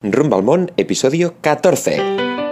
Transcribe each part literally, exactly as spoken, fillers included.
Rumbo al Món, episodio catorce.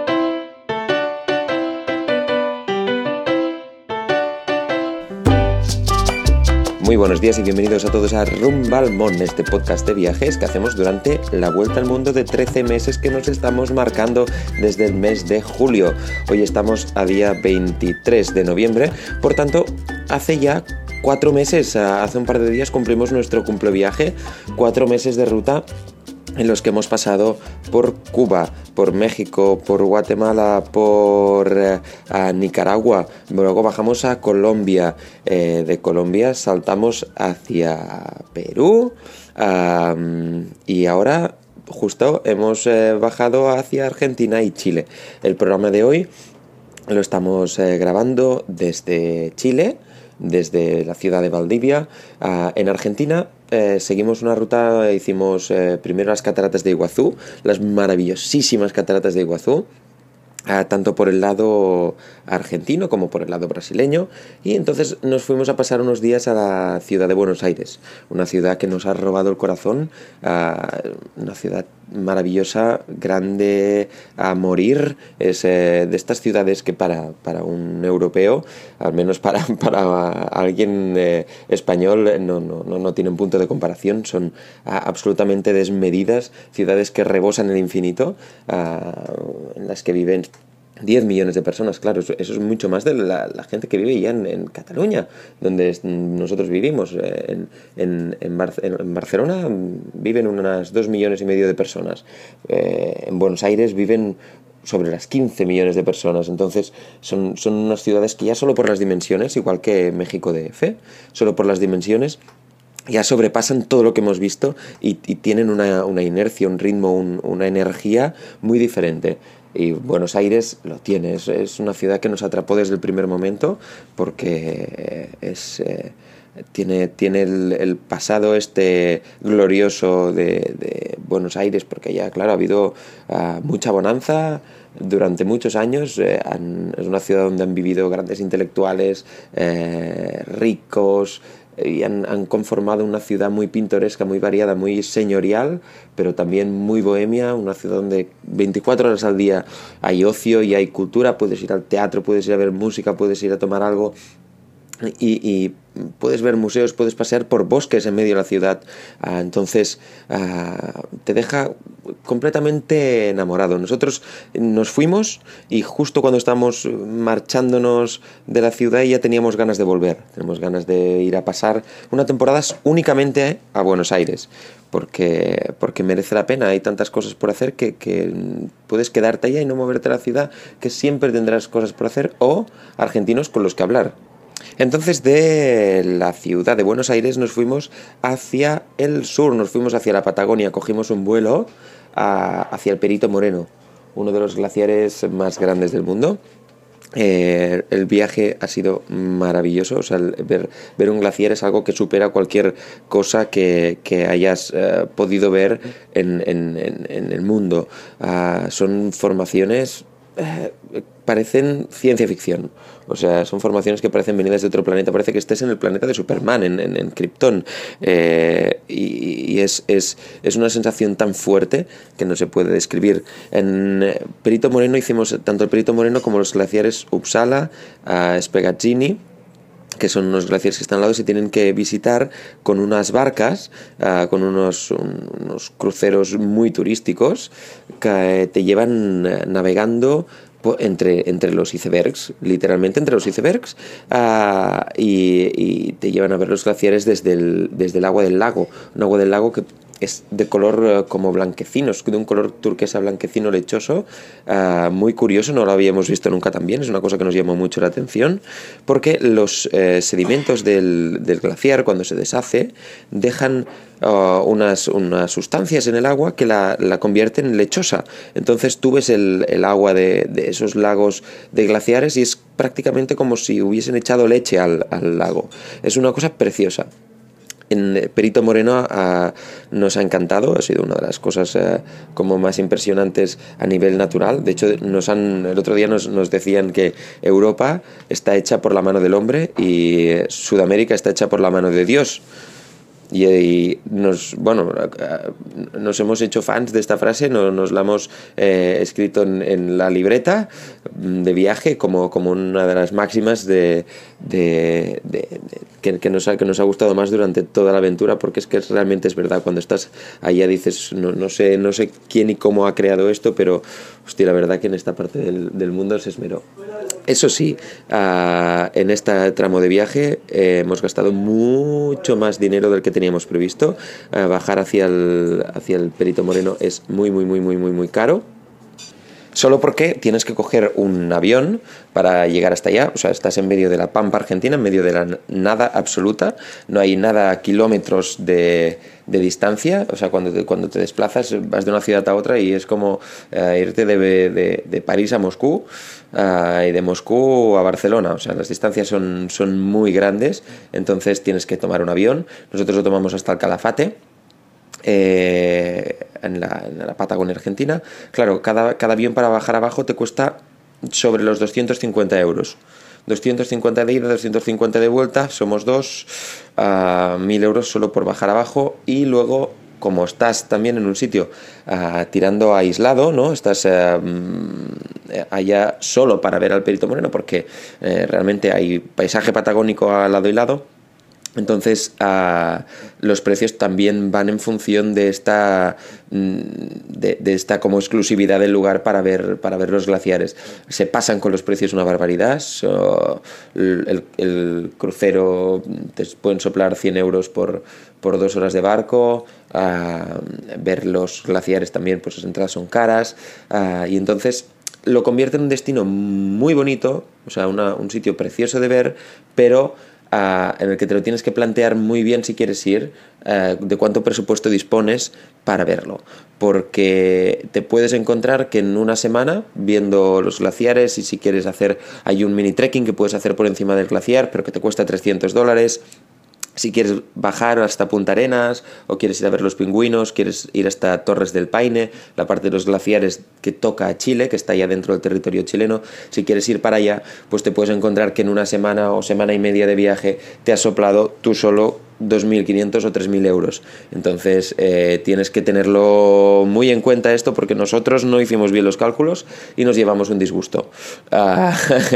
Muy buenos días y bienvenidos a todos a Rumbo al Món, este podcast de viajes que hacemos durante la vuelta al mundo de trece meses que nos estamos marcando desde el mes de julio. Hoy estamos a día veintitrés de noviembre, por tanto, hace ya cuatro meses, hace un par de días cumplimos nuestro cumpleviaje, cuatro meses de ruta en los que hemos pasado por Cuba, por México, por Guatemala, por eh, Nicaragua, luego bajamos a Colombia, eh, de Colombia saltamos hacia Perú um, y ahora justo hemos eh, bajado hacia Argentina y Chile. El programa de hoy lo estamos eh, grabando desde Chile, desde la ciudad de Valdivia. Uh, en Argentina eh, seguimos una ruta, hicimos eh, primero las cataratas de Iguazú, las maravillosísimas cataratas de Iguazú, uh, tanto por el lado argentino como por el lado brasileño, y entonces nos fuimos a pasar unos días a la ciudad de Buenos Aires, una ciudad que nos ha robado el corazón, uh, una ciudad maravillosa, grande a morir, es eh, de estas ciudades que para, para un europeo, al menos para, para alguien eh, español, no, no, no, no tienen punto de comparación, son ah, absolutamente desmedidas, ciudades que rebosan el infinito, ah, en las que viven diez millones de personas, claro, eso, eso es mucho más de la, la gente que vive ya en, en Cataluña, donde es, nosotros vivimos. En, en, en, Bar, en Barcelona viven unas dos millones y medio de personas. Eh, en Buenos Aires viven sobre las quince millones de personas. Entonces son, son unas ciudades que ya solo por las dimensiones, igual que México D F, solo por las dimensiones ya sobrepasan todo lo que hemos visto y, y tienen una, una inercia, un ritmo, un, una energía muy diferente. Y Buenos Aires lo tiene, es, es una ciudad que nos atrapó desde el primer momento porque es, eh, tiene, tiene el, el pasado este glorioso de, de Buenos Aires, porque ya, claro, ha habido uh, mucha bonanza durante muchos años. Eh, han, es una ciudad donde han vivido grandes intelectuales, eh, ricos, y han, han conformado una ciudad muy pintoresca, muy variada, muy señorial, pero también muy bohemia, una ciudad donde veinticuatro horas al día hay ocio y hay cultura, puedes ir al teatro, puedes ir a ver música, puedes ir a tomar algo y, y puedes ver museos, puedes pasear por bosques en medio de la ciudad. Ah, entonces ah, te deja completamente enamorado. Nosotros nos fuimos y justo cuando estábamos marchándonos de la ciudad ya teníamos ganas de volver, tenemos ganas de ir a pasar una temporada únicamente a Buenos Aires, porque, porque merece la pena, hay tantas cosas por hacer que, que puedes quedarte allá y no moverte a la ciudad, que siempre tendrás cosas por hacer, o argentinos con los que hablar. Entonces de la ciudad de Buenos Aires nos fuimos hacia el sur, nos fuimos hacia la Patagonia, cogimos un vuelo a, hacia el Perito Moreno, uno de los glaciares más grandes del mundo. Eh, el viaje ha sido maravilloso, o sea, el ver, ver un glaciar es algo que supera cualquier cosa que, que hayas eh, podido ver en, en, en, en el mundo. Uh, son formaciones eh, parecen ciencia ficción, o sea, son formaciones que parecen venidas de otro planeta, parece que estés en el planeta de Superman, en, en, en Krypton, eh, y, y es, es, es una sensación tan fuerte que no se puede describir. En Perito Moreno hicimos tanto el Perito Moreno como los glaciares Uppsala, uh, Speggazzini, que son unos glaciares que están al lado y se tienen que visitar con unas barcas, uh, con unos, un, unos cruceros muy turísticos que te llevan navegando entre, entre los icebergs, literalmente entre los icebergs, uh, y, y te llevan a ver los glaciares desde el, desde el agua del lago, un agua del lago que es de color uh, como blanquecino, es de un color turquesa blanquecino lechoso, uh, muy curioso, no lo habíamos visto nunca tan bien, es una cosa que nos llamó mucho la atención, porque los eh, sedimentos del, del glaciar, cuando se deshace, dejan uh, unas, unas sustancias en el agua que la, la convierten lechosa. Entonces tú ves el, el agua de, de esos lagos de glaciares y es prácticamente como si hubiesen echado leche al, al lago. Es una cosa preciosa. En Perito Moreno uh, nos ha encantado, ha sido una de las cosas uh, como más impresionantes a nivel natural. De hecho, nos han, el otro día nos, nos decían que Europa está hecha por la mano del hombre y Sudamérica está hecha por la mano de Dios. y, y nos, bueno, nos hemos hecho fans de esta frase, nos, nos la hemos eh, escrito en, en la libreta de viaje como, como una de las máximas de, de, de, de que, que, nos ha, que nos ha gustado más durante toda la aventura, porque es que realmente es verdad, cuando estás allá dices, no, no sé, no sé quién y cómo ha creado esto, pero hostia, la verdad que en esta parte del, del mundo se esmeró. Eso sí, uh, en este tramo de viaje eh, hemos gastado mucho más dinero del que teníamos previsto. Uh, bajar hacia el, hacia el Perito Moreno es muy, muy, muy, muy, muy, muy caro. Solo porque tienes que coger un avión para llegar hasta allá. O sea, estás en medio de la pampa argentina, en medio de la nada absoluta. No hay nada a kilómetros de, de distancia. O sea, cuando te, cuando te desplazas vas de una ciudad a otra y es como uh, irte de, de, de París a Moscú uh, y de Moscú a Barcelona. O sea, las distancias son, son muy grandes. Entonces tienes que tomar un avión. Nosotros lo tomamos hasta el Calafate. Eh, en, la, en la Patagonia Argentina. Claro, cada, cada avión para bajar abajo te cuesta sobre los doscientos cincuenta euros. doscientos cincuenta de ida, doscientos cincuenta de vuelta, somos dos, uh, mil euros solo por bajar abajo. Y luego, como estás también en un sitio uh, tirando aislado, ¿no? Estás uh, allá solo para ver al Perito Moreno, porque uh, realmente hay paisaje patagónico a lado y lado. Entonces uh, los precios también van en función de esta de, de esta como exclusividad del lugar para ver para ver los glaciares. Se pasan con los precios una barbaridad. So, el, el crucero te pueden soplar cien euros por, por dos horas de barco. Uh, ver los glaciares también, pues las entradas son caras, uh, y entonces lo convierte en un destino muy bonito, o sea, una, un sitio precioso de ver, pero Uh, en el que te lo tienes que plantear muy bien si quieres ir, uh, de cuánto presupuesto dispones para verlo, porque te puedes encontrar que en una semana viendo los glaciares, y si quieres hacer, hay un mini trekking que puedes hacer por encima del glaciar pero que te cuesta trescientos dólares. Si quieres bajar hasta Punta Arenas, o quieres ir a ver los pingüinos, quieres ir hasta Torres del Paine, la parte de los glaciares que toca a Chile, que está allá dentro del territorio chileno, si quieres ir para allá, pues te puedes encontrar que en una semana o semana y media de viaje te has soplado tú solo dos mil quinientos o tres mil euros. Entonces eh, tienes que tenerlo muy en cuenta esto, porque nosotros no hicimos bien los cálculos y nos llevamos un disgusto. Uh,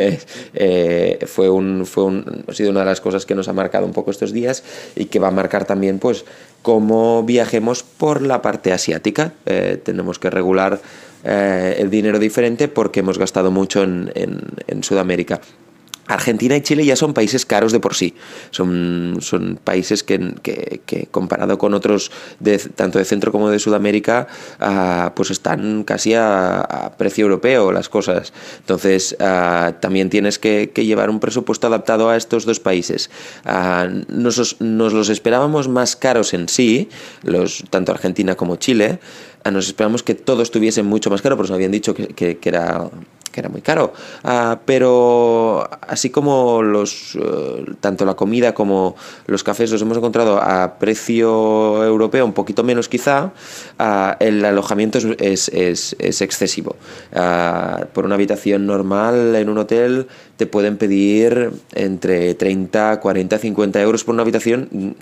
eh, fue un, fue un, ha sido una de las cosas que nos ha marcado un poco estos días, y que va a marcar también pues cómo viajemos por la parte asiática. Eh, tenemos que regular eh, el dinero diferente, porque hemos gastado mucho en, en, en Sudamérica. Argentina y Chile ya son países caros de por sí, son, son países que, que, que comparado con otros de, tanto de Centro como de Sudamérica, uh, pues están casi a, a precio europeo las cosas. Entonces uh, también tienes que, que llevar un presupuesto adaptado a estos dos países. Uh, nos, nos los esperábamos más caros en sí, los, tanto Argentina como Chile. Uh, nos esperábamos que todo estuviese mucho más caro, porque nos habían dicho que, que, que era... que era muy caro, uh, pero así como los uh, tanto la comida como los cafés los hemos encontrado a precio europeo, un poquito menos quizá, uh, el alojamiento es, es, es, es excesivo. Uh, por una habitación normal en un hotel te pueden pedir entre treinta, cuarenta, cincuenta euros por una habitación,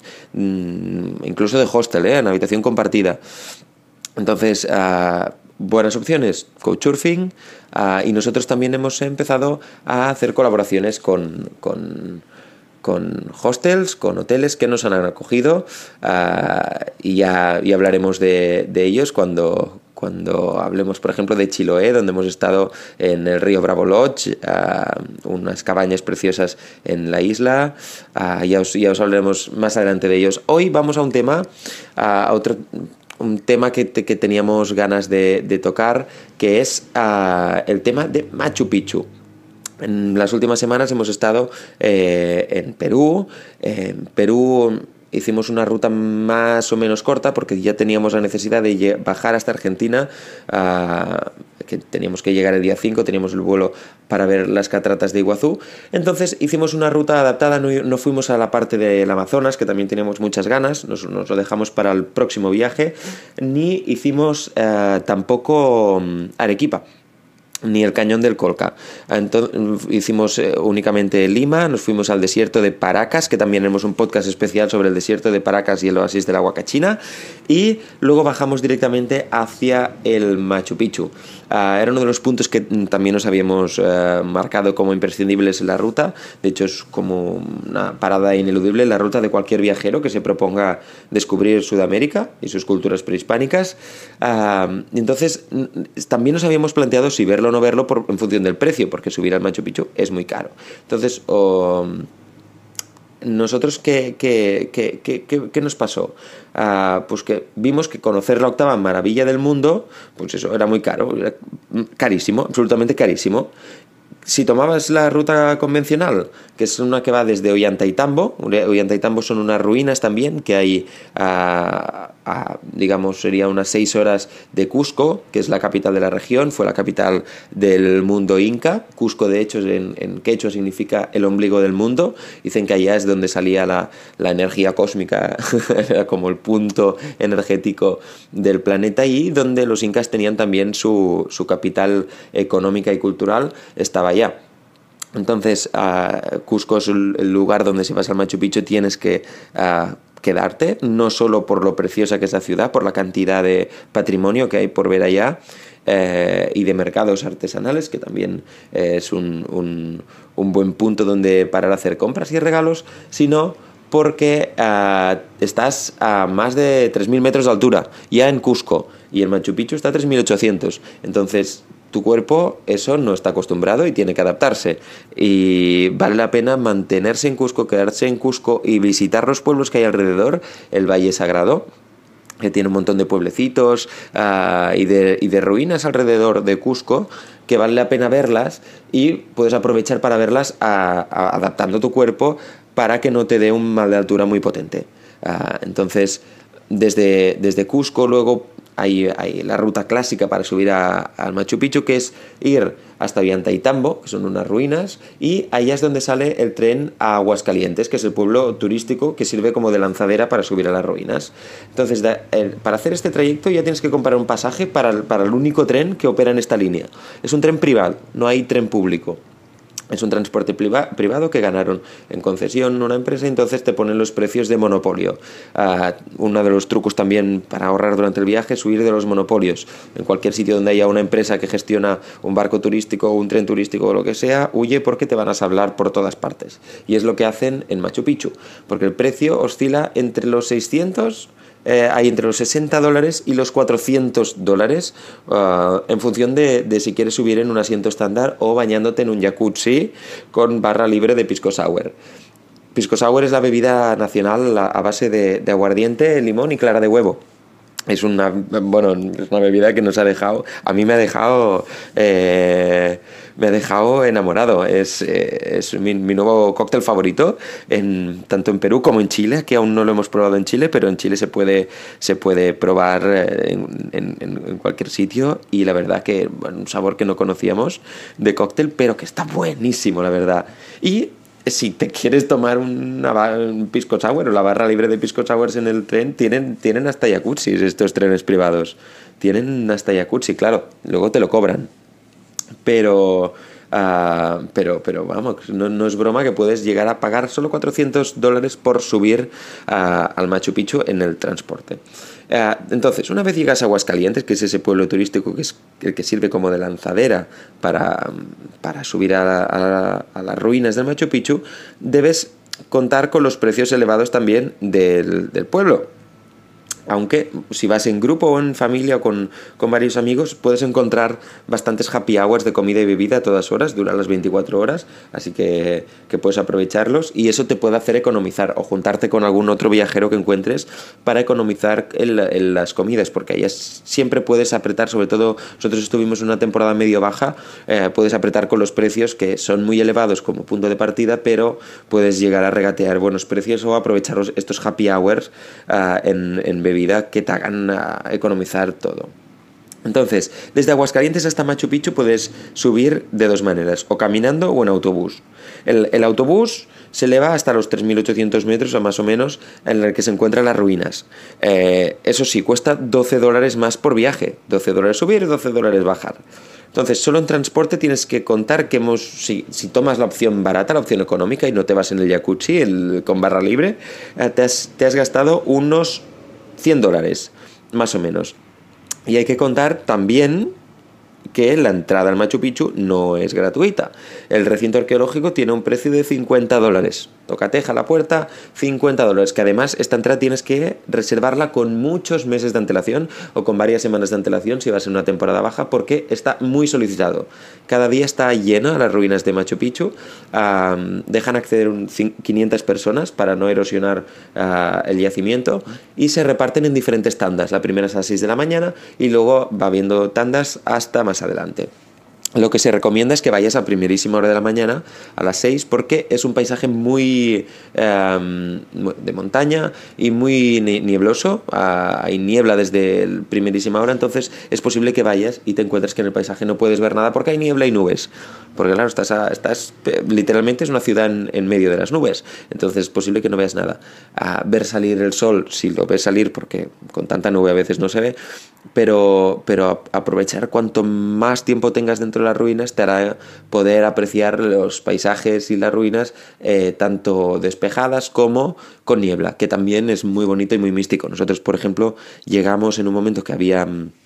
mm, incluso de hostel, ¿eh? En habitación compartida. Entonces, uh, buenas opciones, Couchsurfing, uh, y nosotros también hemos empezado a hacer colaboraciones con, con, con hostels, con hoteles que nos han acogido, uh, y ya, ya hablaremos de, de ellos cuando, cuando hablemos, por ejemplo, de Chiloé, donde hemos estado en el río Bravo Lodge, uh, unas cabañas preciosas en la isla. Uh, ya, os, ya os hablaremos más adelante de ellos. Hoy vamos a un tema, uh, a otro... un tema que, te, que teníamos ganas de, de tocar, que es uh, el tema de Machu Picchu. En las últimas semanas hemos estado eh, en Perú. En Perú hicimos una ruta más o menos corta, porque ya teníamos la necesidad de bajar hasta Argentina, uh, que teníamos que llegar el día cinco, teníamos el vuelo para ver las cataratas de Iguazú. Entonces hicimos una ruta adaptada, no, no fuimos a la parte del Amazonas, que también teníamos muchas ganas, nos, nos lo dejamos para el próximo viaje, ni hicimos uh, tampoco um, Arequipa. ni el Cañón del Colca. Entonces, hicimos eh, únicamente Lima, nos fuimos al desierto de Paracas, que también tenemos un podcast especial sobre el desierto de Paracas y el oasis de la Huacachina, y luego bajamos directamente hacia el Machu Picchu. Uh, era uno de los puntos que también nos habíamos uh, marcado como imprescindibles en la ruta. De hecho, es como una parada ineludible en la ruta de cualquier viajero que se proponga descubrir Sudamérica y sus culturas prehispánicas. Uh, entonces, también nos habíamos planteado si verlo o no verlo por, en función del precio, porque subir al Machu Picchu es muy caro. Entonces, oh, nosotros, ¿qué, qué, qué, qué, qué, qué nos pasó? Uh, pues que vimos que conocer la octava maravilla del mundo, pues eso era muy caro, era carísimo, absolutamente carísimo. Si tomabas la ruta convencional, que es una que va desde Ollantaytambo, Ollantaytambo son unas ruinas también que hay, a, a, digamos, sería unas seis horas de Cusco, que es la capital de la región, fue la capital del mundo inca. Cusco, de hecho, en, en quechua significa el ombligo del mundo. Dicen que allá es donde salía la, la energía cósmica, era como el punto energético del planeta, y donde los incas tenían también su, su capital económica y cultural, estaba allá. Entonces, uh, Cusco es el lugar donde, si vas al Machu Picchu, tienes que uh, quedarte, no solo por lo preciosa que es la ciudad, por la cantidad de patrimonio que hay por ver allá, eh, y de mercados artesanales, que también eh, es un, un, un buen punto donde parar a hacer compras y regalos, sino porque uh, estás a más de tres mil metros de altura, ya en Cusco, y el Machu Picchu está a tres mil ochocientos. Entonces, tu cuerpo eso no está acostumbrado y tiene que adaptarse, y vale la pena mantenerse en Cusco, quedarse en Cusco y visitar los pueblos que hay alrededor. El Valle Sagrado, que tiene un montón de pueblecitos uh, y, de, y de ruinas alrededor de Cusco, que vale la pena verlas, y puedes aprovechar para verlas a, a, adaptando tu cuerpo para que no te dé un mal de altura muy potente. Uh, entonces, desde, desde Cusco luego Hay, hay la ruta clásica para subir a, al Machu Picchu, que es ir hasta Ollantaytambo, que son unas ruinas, y allá es donde sale el tren a Aguascalientes, que es el pueblo turístico que sirve como de lanzadera para subir a las ruinas. Entonces, da, el, para hacer este trayecto ya tienes que comprar un pasaje para el, para el único tren que opera en esta línea. Es un tren privado, no hay tren público. Es un transporte priva- privado que ganaron en concesión una empresa, y entonces te ponen los precios de monopolio. Uh, uno de los trucos también para ahorrar durante el viaje es huir de los monopolios. En cualquier sitio donde haya una empresa que gestiona un barco turístico o un tren turístico o lo que sea, huye, porque te van a hablar por todas partes. Y es lo que hacen en Machu Picchu, porque el precio oscila entre los seiscientos... Eh, hay entre los sesenta dólares y los cuatrocientos dólares, uh, en función de, de si quieres subir en un asiento estándar o bañándote en un jacuzzi con barra libre de pisco sour. Pisco sour es la bebida nacional a base de, de aguardiente, limón y clara de huevo. Es una, bueno, es una bebida que nos ha dejado, a mí me ha dejado, eh, me ha dejado enamorado. Es, eh, es mi, mi nuevo cóctel favorito, en, tanto en Perú como en Chile, que aún no lo hemos probado en Chile, pero en Chile se puede, se puede probar en, en, en cualquier sitio, y la verdad que, bueno, un sabor que no conocíamos de cóctel, pero que está buenísimo, la verdad. Y si te quieres tomar una, un pisco sour o la barra libre de pisco sours en el tren, tienen, tienen hasta jacuzzis estos trenes privados. Tienen hasta jacuzzi, claro, luego te lo cobran. Pero, uh, pero, pero vamos, no, no es broma que puedes llegar a pagar solo cuatrocientos dólares por subir uh, al Machu Picchu en el transporte. Uh, entonces, una vez llegas a Aguascalientes, que es ese pueblo turístico que es el que sirve como de lanzadera para, para subir a, la, a, la, a las ruinas del Machu Picchu, debes contar con los precios elevados también del, del pueblo. Aunque si vas en grupo o en familia o con, con varios amigos, puedes encontrar bastantes happy hours de comida y bebida a todas horas, duran las veinticuatro horas, así que, que puedes aprovecharlos, y eso te puede hacer economizar o juntarte con algún otro viajero que encuentres para economizar en, en las comidas, porque ahí es, siempre puedes apretar, sobre todo nosotros estuvimos en una temporada medio baja, eh, puedes apretar con los precios que son muy elevados como punto de partida, pero puedes llegar a regatear buenos precios o aprovechar estos happy hours uh, en, en bebida que te hagan uh, economizar todo. Entonces, desde Aguascalientes hasta Machu Picchu puedes subir de dos maneras, o caminando o en autobús. El, el autobús se eleva hasta los tres mil ochocientos metros, o más o menos, en el que se encuentran las ruinas. Eh, eso sí, cuesta doce dólares más por viaje. doce dólares subir y doce dólares bajar. Entonces, solo en transporte tienes que contar que hemos, si, si tomas la opción barata, la opción económica y no te vas en el jacuzzi el, con barra libre, eh, te, has, te has gastado unos cien dólares, más o menos. Y hay que contar también que la entrada al Machu Picchu no es gratuita. El recinto arqueológico tiene un precio de cincuenta dólares. Tocateja la puerta, cincuenta dólares, que además esta entrada tienes que reservarla con muchos meses de antelación o con varias semanas de antelación si vas en una temporada baja, porque está muy solicitado. Cada día está lleno a las ruinas de Machu Picchu. Uh, dejan acceder un, quinientas personas para no erosionar uh, el yacimiento, y se reparten en diferentes tandas. La primera es a las seis de la mañana y luego va habiendo tandas hasta más adelante. Lo que se recomienda es que vayas a primerísima hora de la mañana, a las seis, porque es un paisaje muy eh, de montaña y muy niebloso. Hay niebla desde la primerísima hora, entonces es posible que vayas y te encuentres que en el paisaje no puedes ver nada porque hay niebla y nubes. Porque claro, estás, a, estás literalmente es una ciudad en, en medio de las nubes, entonces es posible que no veas nada. A ver salir el sol, si lo ves salir, porque con tanta nube a veces no se ve, pero, pero aprovechar cuanto más tiempo tengas dentro de las ruinas te hará poder apreciar los paisajes y las ruinas eh, tanto despejadas como con niebla, que también es muy bonito y muy místico. Nosotros, por ejemplo, llegamos en un momento que había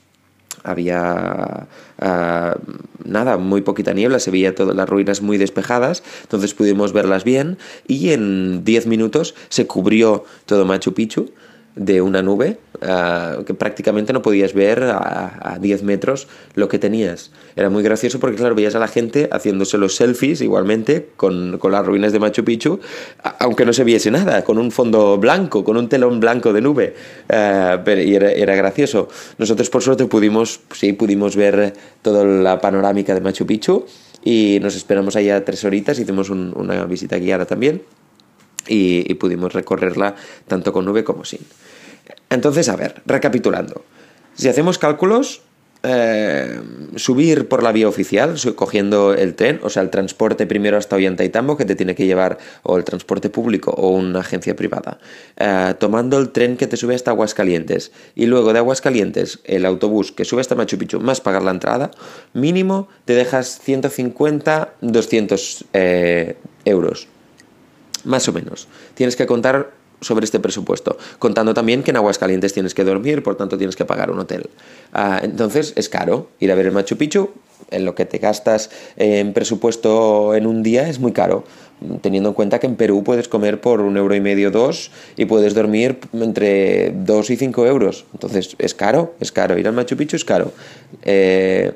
había uh, nada, muy poquita niebla, se veía todas las ruinas muy despejadas, entonces pudimos verlas bien, y en diez minutos se cubrió todo Machu Picchu de una nube uh, que prácticamente no podías ver a, a diez metros lo que tenías. Era muy gracioso porque, claro, veías a la gente haciéndose los selfies igualmente con, con las ruinas de Machu Picchu, aunque no se viese nada, con un fondo blanco, con un telón blanco de nube, uh, pero, y era, era gracioso. Nosotros, por suerte, pudimos, sí, pudimos ver toda la panorámica de Machu Picchu y nos esperamos allá tres horitas, hicimos un, una visita guiada también. Y, y pudimos recorrerla tanto con nube como sin. Entonces, a ver, recapitulando. Si hacemos cálculos, eh, subir por la vía oficial, cogiendo el tren, o sea, el transporte primero hasta Ollantaytambo, que te tiene que llevar, o el transporte público o una agencia privada, eh, tomando el tren que te sube hasta Aguascalientes, y luego de Aguascalientes el autobús que sube hasta Machu Picchu, más pagar la entrada, mínimo te dejas ciento cincuenta, doscientos eh, euros. Más o menos. Tienes que contar sobre este presupuesto, contando también que en Aguascalientes tienes que dormir, por tanto tienes que pagar un hotel. Uh, entonces es caro ir a ver el Machu Picchu. En lo que te gastas en presupuesto en un día es muy caro, teniendo en cuenta que en Perú puedes comer por un euro y medio, dos, y puedes dormir entre dos y cinco euros. Entonces es caro, es caro. Ir al Machu Picchu es caro. Eh,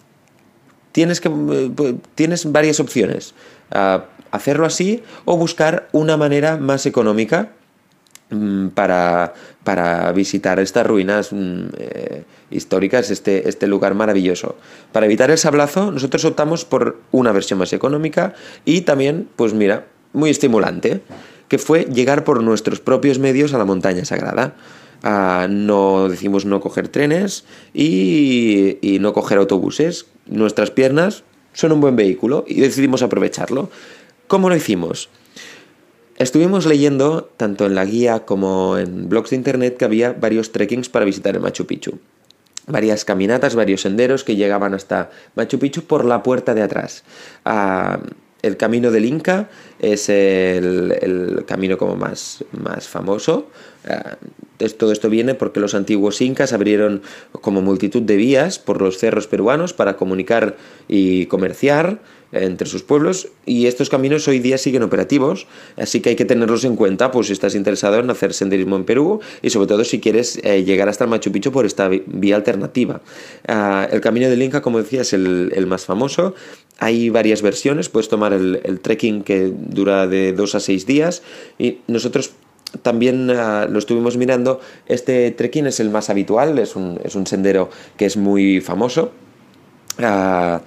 tienes que tienes varias opciones. Uh, hacerlo así o buscar una manera más económica mmm, para, para visitar estas ruinas mmm, eh, históricas, este, este lugar maravilloso. Para evitar el sablazo, nosotros optamos por una versión más económica y también, pues mira, muy estimulante, que fue llegar por nuestros propios medios a la montaña sagrada. Uh, no decimos no coger trenes y, y no coger autobuses. Nuestras piernas son un buen vehículo y decidimos aprovecharlo. ¿Cómo lo hicimos? Estuvimos leyendo, tanto en la guía como en blogs de internet, que había varios trekkings para visitar el Machu Picchu. Varias caminatas, varios senderos que llegaban hasta Machu Picchu por la puerta de atrás. Uh, el camino del Inca es el, el camino como más, más famoso. Uh, todo esto viene porque los antiguos incas abrieron como multitud de vías por los cerros peruanos para comunicar y comerciar entre sus pueblos, y estos caminos hoy día siguen operativos, así que hay que tenerlos en cuenta pues si estás interesado en hacer senderismo en Perú y sobre todo si quieres eh, llegar hasta el Machu Picchu por esta vía alternativa. Uh, el camino del Inca, como decía, es el, el más famoso. Hay varias versiones, puedes tomar el, el trekking que dura de dos a seis días y nosotros también uh, lo estuvimos mirando. Este trekking es el más habitual, es un, es un sendero que es muy famoso. Uh,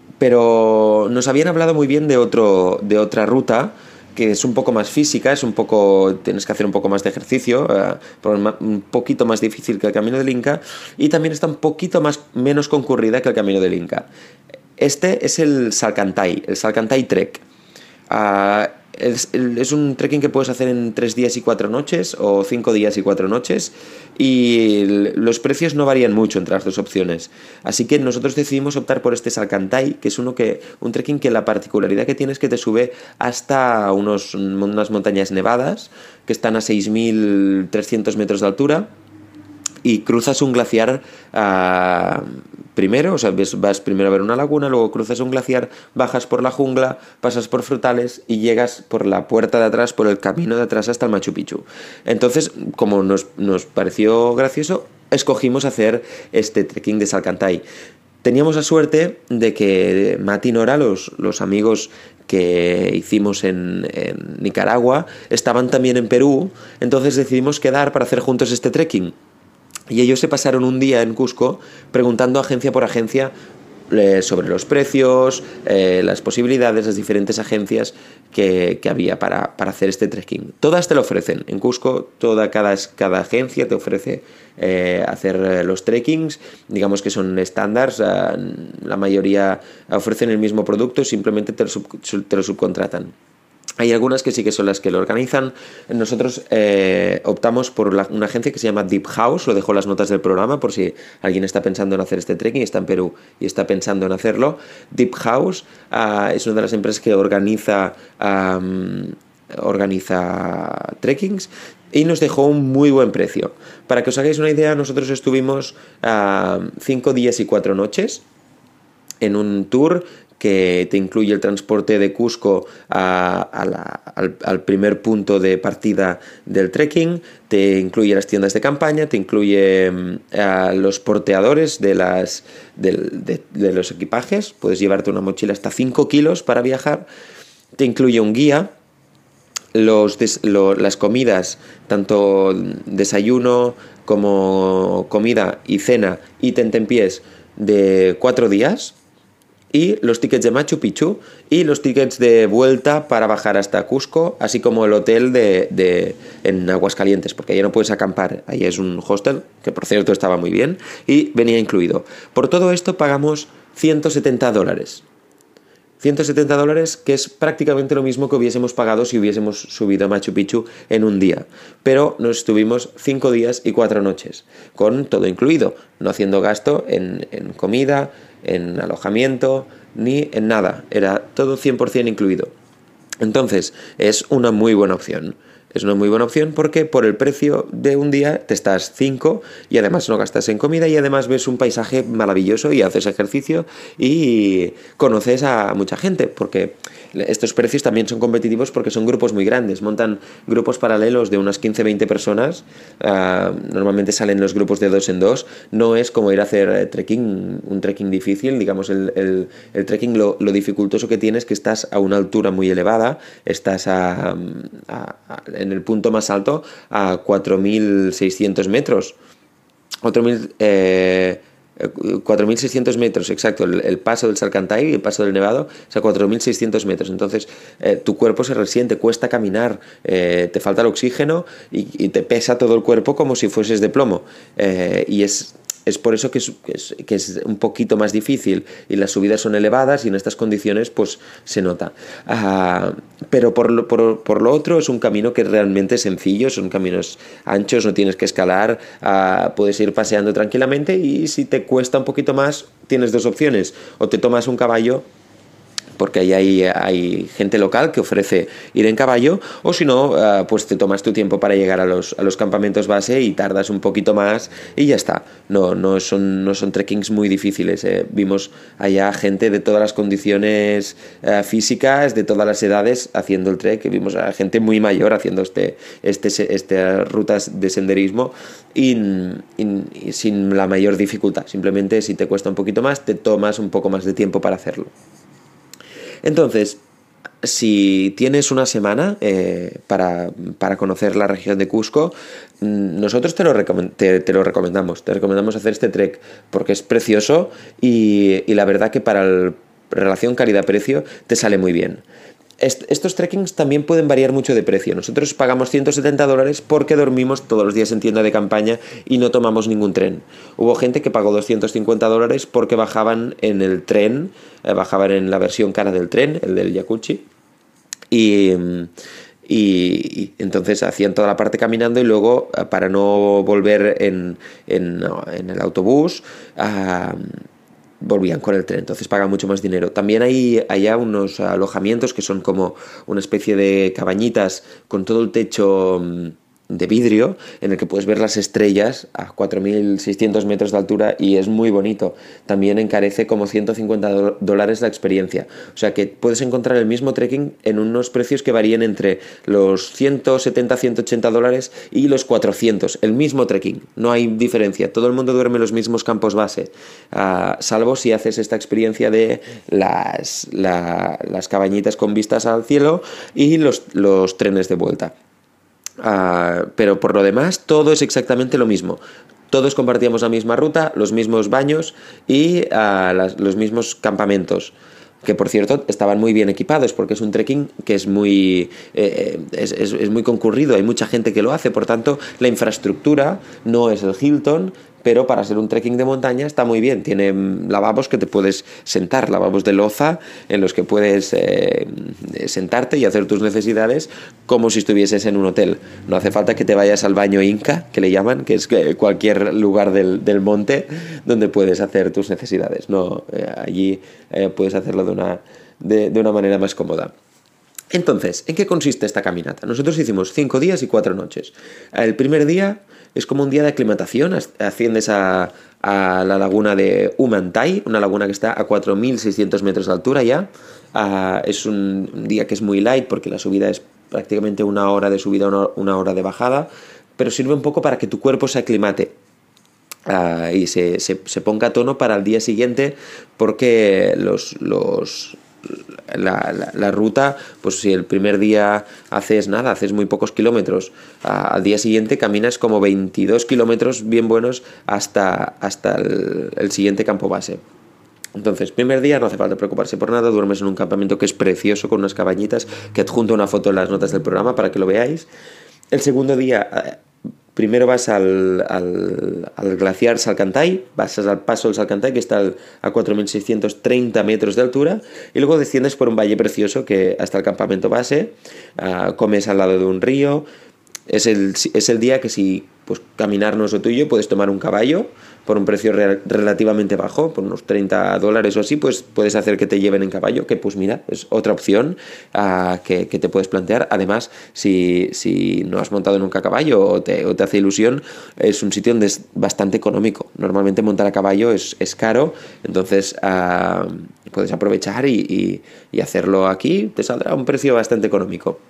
pero nos habían hablado muy bien de, otro, de otra ruta que es un poco más física, es un poco, tienes que hacer un poco más de ejercicio, uh, un poquito más difícil que el Camino del Inca, y también está un poquito más, menos concurrida que el Camino del Inca. Este es el Salcantay, el Salcantay Trek. Uh, es, es un trekking que puedes hacer en tres días y cuatro noches o cinco días y cuatro noches, y los precios no varían mucho entre las dos opciones. Así que nosotros decidimos optar por este Salcantay, que es uno que, un trekking que la particularidad que tiene es que te sube hasta unos, unas montañas nevadas que están a seis mil trescientos metros de altura, y cruzas un glaciar uh, primero, o sea, ves, vas primero a ver una laguna, luego cruzas un glaciar, bajas por la jungla, pasas por frutales y llegas por la puerta de atrás, por el camino de atrás hasta el Machu Picchu. Entonces, como nos, nos pareció gracioso, escogimos hacer este trekking de Salcantay. Teníamos la suerte de que Mati y Nora, los, los amigos que hicimos en, en Nicaragua, estaban también en Perú, entonces decidimos quedar para hacer juntos este trekking. Y ellos se pasaron un día en Cusco preguntando agencia por agencia eh, sobre los precios, eh, las posibilidades, las diferentes agencias que, que había para, para hacer este trekking. Todas te lo ofrecen. En Cusco, toda, cada, cada agencia te ofrece eh, hacer eh, los trekkings. Digamos que son estándares. Eh, la mayoría ofrecen el mismo producto, simplemente te lo, sub, te lo subcontratan. Hay algunas que sí que son las que lo organizan. Nosotros eh, optamos por la, una agencia que se llama Deep House. Lo dejo en las notas del programa por si alguien está pensando en hacer este trekking, está en Perú y está pensando en hacerlo. Deep House uh, es una de las empresas que organiza, um, organiza trekkings y nos dejó un muy buen precio. Para que os hagáis una idea, nosotros estuvimos uh, cinco días y cuatro noches en un tour que te incluye el transporte de Cusco a, a la, al, al primer punto de partida del trekking, te incluye las tiendas de campaña, te incluye a los porteadores de, las, de, de, de los equipajes, puedes llevarte una mochila hasta cinco kilos para viajar, te incluye un guía, los des, lo, las comidas, tanto desayuno como comida y cena y tentempiés de cuatro días, y los tickets de Machu Picchu y los tickets de vuelta para bajar hasta Cusco, así como el hotel de, de, en Aguascalientes, porque ahí no puedes acampar, ahí es un hostel, que por cierto estaba muy bien, y venía incluido. Por todo esto pagamos ciento setenta dólares. ciento setenta dólares, que es prácticamente lo mismo que hubiésemos pagado si hubiésemos subido a Machu Picchu en un día. Pero nos estuvimos cinco días y cuatro noches, con todo incluido, no haciendo gasto en, en comida, en alojamiento, ni en nada. Era todo cien por ciento incluido. Entonces, es una muy buena opción. Es una muy buena opción porque por el precio de un día te estás cinco y además no gastas en comida y además ves un paisaje maravilloso y haces ejercicio y conoces a mucha gente, porque estos precios también son competitivos porque son grupos muy grandes, montan grupos paralelos de unas quince a veinte personas, uh, normalmente salen los grupos de dos en dos, no es como ir a hacer trekking, un trekking difícil, digamos el, el, el trekking lo, lo dificultoso que tienes es que estás a una altura muy elevada, estás a, a, a en el punto más alto a cuatro mil seiscientos metros. cuatro mil, eh, cuatro mil seiscientos metros, exacto. El, el paso del Salcantay y el paso del Nevado es a cuatro mil seiscientos metros. Entonces, eh, tu cuerpo se resiente, cuesta caminar, eh, te falta el oxígeno y, y te pesa todo el cuerpo como si fueses de plomo. Eh, y es... Es por eso que es, que, es, que es un poquito más difícil y las subidas son elevadas y en estas condiciones pues se nota. Uh, pero por lo, por, por lo otro es un camino que es realmente sencillo, son caminos anchos, no tienes que escalar, uh, puedes ir paseando tranquilamente y si te cuesta un poquito más tienes dos opciones, o te tomas un caballo porque ahí hay, hay gente local que ofrece ir en caballo, o si no, uh, pues te tomas tu tiempo para llegar a los, a los campamentos base y tardas un poquito más y ya está. No, no son, no son trekkings muy difíciles. Eh. Vimos allá gente de todas las condiciones uh, físicas, de todas las edades haciendo el trek, vimos a gente muy mayor haciendo este, este, este rutas de senderismo y, y, y sin la mayor dificultad. Simplemente si te cuesta un poquito más, te tomas un poco más de tiempo para hacerlo. Entonces, si tienes una semana eh, para, para conocer la región de Cusco, nosotros te lo, recom- te, te lo recomendamos. Te recomendamos hacer este trek porque es precioso y, y la verdad que para la relación calidad-precio te sale muy bien. Estos trekkings también pueden variar mucho de precio. Nosotros pagamos ciento setenta dólares porque dormimos todos los días en tienda de campaña y no tomamos ningún tren. Hubo gente que pagó doscientos cincuenta dólares porque bajaban en el tren, eh, bajaban en la versión cara del tren, el del Yakuchi, y... Y, y entonces hacían toda la parte caminando y luego, para no volver en, en, en el autobús, uh, volvían con el tren, entonces pagan mucho más dinero. También hay allá unos alojamientos que son como una especie de cabañitas con todo el techo de vidrio, en el que puedes ver las estrellas a cuatro mil seiscientos metros de altura y es muy bonito. También encarece como ciento cincuenta dólares la experiencia. O sea que puedes encontrar el mismo trekking en unos precios que varían entre los ciento setenta a ciento ochenta dólares y los cuatrocientos. El mismo trekking, no hay diferencia. Todo el mundo duerme en los mismos campos base, uh, salvo si haces esta experiencia de las, la, las cabañitas con vistas al cielo y los, los trenes de vuelta. Uh, pero por lo demás todo es exactamente lo mismo. Todos compartíamos la misma ruta, los mismos baños y uh, las, los mismos campamentos, que por cierto estaban muy bien equipados porque es un trekking que es muy, eh, es, es, es muy concurrido, hay mucha gente que lo hace, por tanto la infraestructura no es el Hilton, pero para ser un trekking de montaña está muy bien. Tiene lavabos que te puedes sentar, lavabos de loza en los que puedes eh, sentarte y hacer tus necesidades como si estuvieses en un hotel. No hace falta que te vayas al baño Inca, que le llaman, que es cualquier lugar del, del monte donde puedes hacer tus necesidades. No, eh, allí eh, puedes hacerlo de una, de, de una manera más cómoda. Entonces, ¿en qué consiste esta caminata? Nosotros hicimos cinco días y cuatro noches. El primer día es como un día de aclimatación, asciendes a, a la laguna de Umantai, una laguna que está a cuatro mil seiscientos metros de altura ya. Uh, es un día que es muy light porque la subida es prácticamente una hora de subida, una, una hora de bajada, pero sirve un poco para que tu cuerpo se aclimate. Uh, y se, se, se ponga a tono para el día siguiente, porque los, los, la, la, la ruta, pues si el primer día haces nada, haces muy pocos kilómetros, uh, al día siguiente caminas como veintidós kilómetros bien buenos hasta, hasta el, el siguiente campo base. Entonces, primer día no hace falta preocuparse por nada, duermes en un campamento que es precioso con unas cabañitas, que adjunto una foto en las notas del programa para que lo veáis. El segundo día... Primero vas al, al, al glaciar Salcantay, vas al paso del Salcantay, que está a cuatro mil seiscientos treinta metros de altura, y luego desciendes por un valle precioso que hasta el campamento base, uh, comes al lado de un río. Es el, es el día que si pues, caminar no es lo tuyo, puedes tomar un caballo por un precio re- relativamente bajo, por unos treinta dólares o así, pues puedes hacer que te lleven en caballo, que pues mira, es otra opción uh, que, que te puedes plantear. Además, si, si no has montado nunca a caballo o te, o te hace ilusión, es un sitio donde es bastante económico. Normalmente montar a caballo es, es caro, entonces uh, puedes aprovechar y, y, y hacerlo aquí, te saldrá a un precio bastante económico.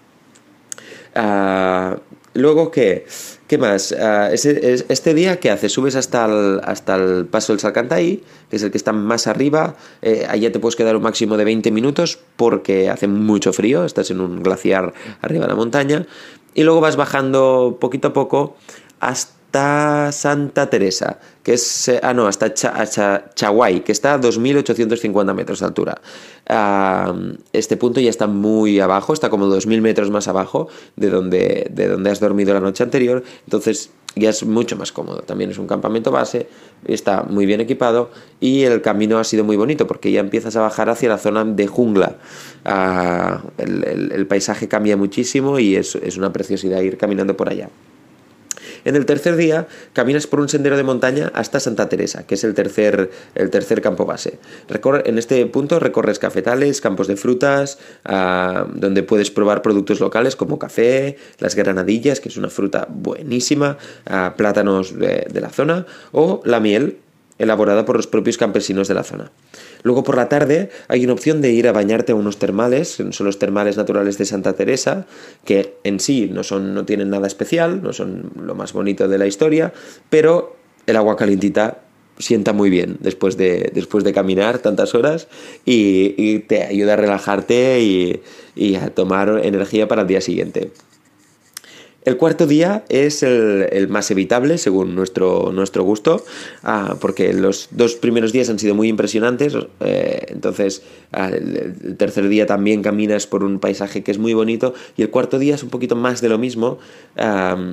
Uh, luego, ¿qué? ¿Qué más? Uh, ese, es, este día, ¿qué haces? Subes hasta el, hasta el paso del Salcantay, que es el que está más arriba. Eh, allá te puedes quedar un máximo de veinte minutos porque hace mucho frío, estás en un glaciar arriba de la montaña. Y luego vas bajando poquito a poco hasta Santa Teresa, que es, ah no, hasta Cha, Cha, Chaguay, que está a dos mil ochocientos cincuenta metros de altura. Uh, este punto ya está muy abajo, está como dos mil metros más abajo de donde, de donde has dormido la noche anterior, entonces ya es mucho más cómodo. También es un campamento base, está muy bien equipado y el camino ha sido muy bonito porque ya empiezas a bajar hacia la zona de jungla. Uh, el, el, el paisaje cambia muchísimo y es, es una preciosidad ir caminando por allá. En el tercer día caminas por un sendero de montaña hasta Santa Teresa, que es el tercer, el tercer campo base. Recorre, en este punto recorres cafetales, campos de frutas, uh, donde puedes probar productos locales como café, las granadillas, que es una fruta buenísima, uh, plátanos de, de la zona, o la miel, elaborada por los propios campesinos de la zona. Luego por la tarde hay una opción de ir a bañarte a unos termales, son los termales naturales de Santa Teresa, que en sí no, son, no tienen nada especial, no son lo más bonito de la historia, pero el agua calentita sienta muy bien después de, después de caminar tantas horas y, y te ayuda a relajarte y, y a tomar energía para el día siguiente. El cuarto día es el, el más evitable según nuestro, nuestro gusto, ah, porque los dos primeros días han sido muy impresionantes, eh, entonces ah, el, el tercer día también caminas por un paisaje que es muy bonito y el cuarto día es un poquito más de lo mismo. Ah,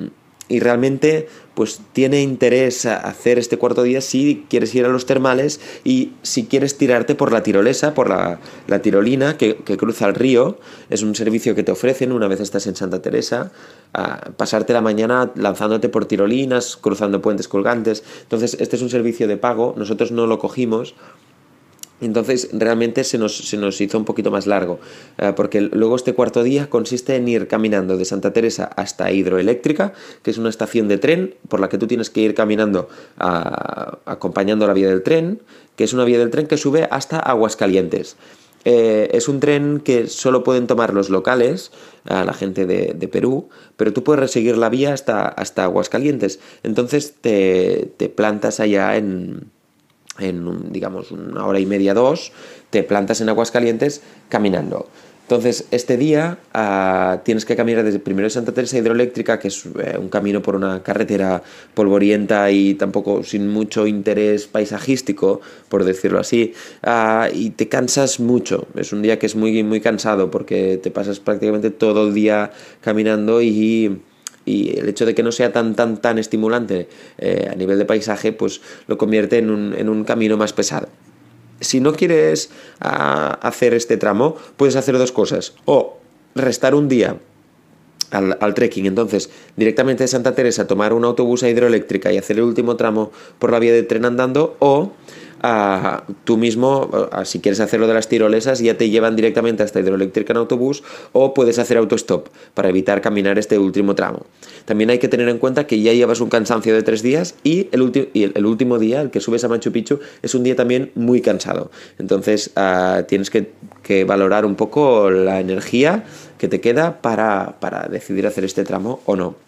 y realmente pues tiene interés a hacer este cuarto día si quieres ir a los termales y si quieres tirarte por la tirolesa, por la, la tirolina que, que cruza el río. Es un servicio que te ofrecen una vez estás en Santa Teresa, a pasarte la mañana lanzándote por tirolinas, cruzando puentes colgantes. Entonces este es un servicio de pago, nosotros no lo cogimos. Entonces realmente se nos, se nos hizo un poquito más largo, eh, porque luego este cuarto día consiste en ir caminando de Santa Teresa hasta Hidroeléctrica, que es una estación de tren por la que tú tienes que ir caminando a, acompañando la vía del tren, que es una vía del tren que sube hasta Aguascalientes. Eh, es un tren que solo pueden tomar los locales, a la gente de, de Perú, pero tú puedes seguir la vía hasta, hasta Aguascalientes. Entonces te, te plantas allá en... en, digamos, una hora y media, dos, te plantas en Aguascalientes caminando. Entonces, este día uh, tienes que caminar desde primero de Santa Teresa Hidroeléctrica, que es eh, un camino por una carretera polvorienta y tampoco sin mucho interés paisajístico, por decirlo así, uh, y te cansas mucho. Es un día que es muy, muy cansado porque te pasas prácticamente todo el día caminando y... y el hecho de que no sea tan tan tan estimulante eh, a nivel de paisaje, pues lo convierte en un, en un camino más pesado. Si no quieres uh, hacer este tramo, puedes hacer dos cosas: o restar un día al, al trekking, entonces directamente de Santa Teresa tomar un autobús a Hidroeléctrica y hacer el último tramo por la vía de tren andando, o Uh, tú mismo, uh, si quieres hacer lo de las tirolesas, ya te llevan directamente hasta Hidroeléctrica en autobús, o puedes hacer autostop para evitar caminar este último tramo. También hay que tener en cuenta que ya llevas un cansancio de tres días y el, ulti- y el, el último día, el que subes a Machu Picchu, es un día también muy cansado. Entonces uh, tienes que, que valorar un poco la energía que te queda para, para decidir hacer este tramo o no.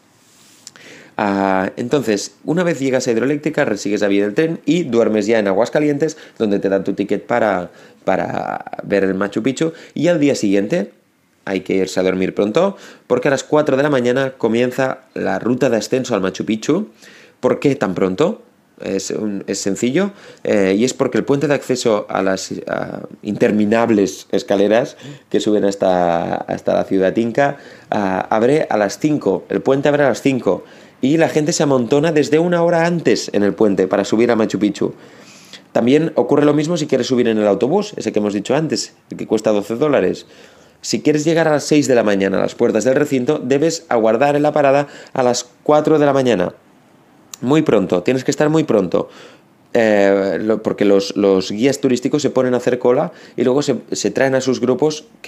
Uh, entonces, una vez llegas a Hidroeléctrica, resigues la vía del tren y duermes ya en Aguascalientes, donde te dan tu ticket para, para ver el Machu Picchu. Y al día siguiente hay que irse a dormir pronto, porque a las cuatro de la mañana comienza la ruta de ascenso al Machu Picchu. ¿Por qué tan pronto? Es, un, es sencillo, eh, y es porque el puente de acceso a las uh, interminables escaleras que suben hasta, hasta la ciudad inca uh, abre a las cinco. El puente abre a las cinco. Y la gente se amontona desde una hora antes en el puente para subir a Machu Picchu. También ocurre lo mismo si quieres subir en el autobús, ese que hemos dicho antes, el que cuesta doce dólares. Si quieres llegar a las seis de la mañana a las puertas del recinto, debes aguardar en la parada a las cuatro de la mañana. Muy pronto, tienes que estar muy pronto. Eh, lo, porque los, los guías turísticos se ponen a hacer cola y luego se, se traen a sus grupos que